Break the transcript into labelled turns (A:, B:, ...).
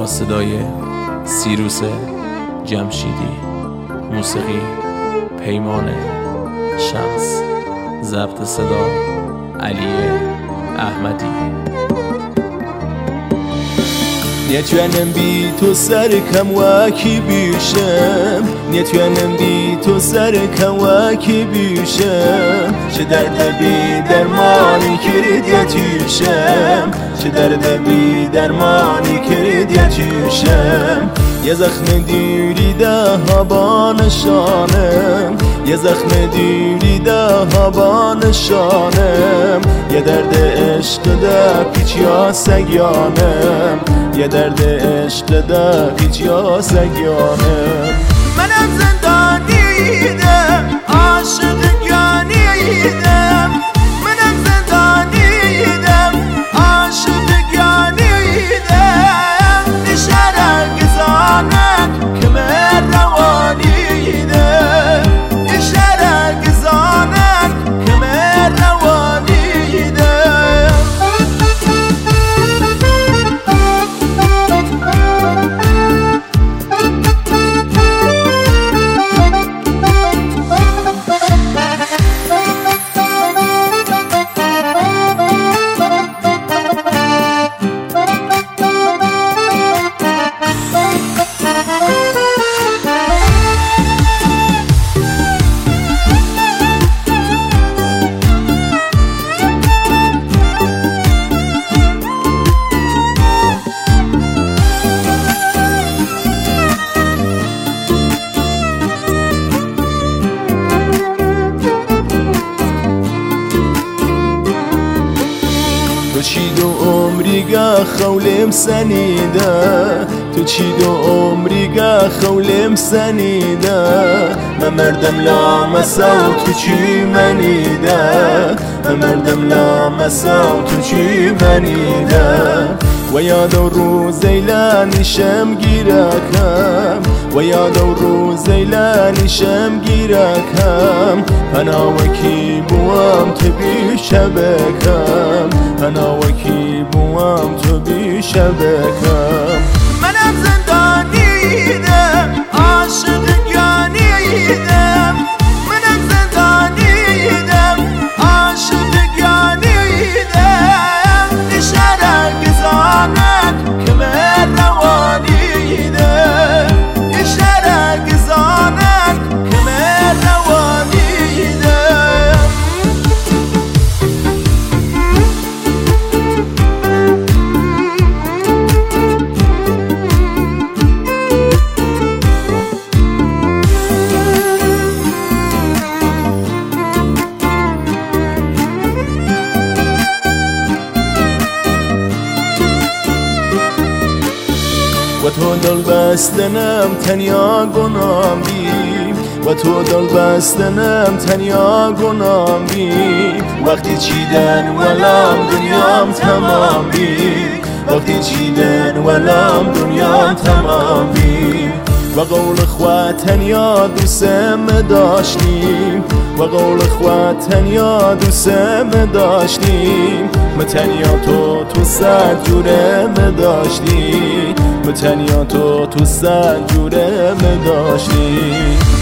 A: با صدای سیروس جمشیدی، موسیقی پیمان شمس، ضبط صدا علی احمدی.
B: نتوانم بی تو سرکم وکی بیشم، نتوانم بی تو سرکم وکی بیشم. چه درد بی درمانی کرد یتیشم، چه درد بی درمانی کرد یتیشم. یه زخم دیری ده با نشانم، یه زخم دیری ده با نشانم. یه درد عشق ده پیچ یا سگیانم، یه درد عشق ده پیچ یا سگیانم. منم زندانیدم، عاشق گانیدم. منم زندانیدم، عاشق گانیدم. نشرق زانم که من روانیدم، نشرق زانم که من روانیدم. تو چی دو عمریگه خولم سنیده، تو چی دو عمریگه خولم سنیده. من مردم لامسا و تو چی منیده، من مردم لامسا و تو چی منیده. و یاد و روز ایلانیشم گیرکم، و یاد و روز ایلانیشم گیرکم. پناوکی بوام تو بیشه بکم، پناوکی بوام تو بیشه بکم. منم زندانیدم، عاشق گانیدم. منم زندانیدم، عاشق گانیدم. نشرق زانم که من روانیدم، نشرق زانم که من روانیدم. و تو دل بستنم تنیا گنام بی، و تو دل بستنم تنیا گنام بی. وقتی چیدن ولام دنیام تمام بی، وقتی چیدن ولام دنیام تمام بی. و قول خواه تنیا دوستم داشتیم، و قول خواه تنیا دوستم داشتیم. متنیا تو صد جوره داشتی، متنیا تو صد جوره داشتی.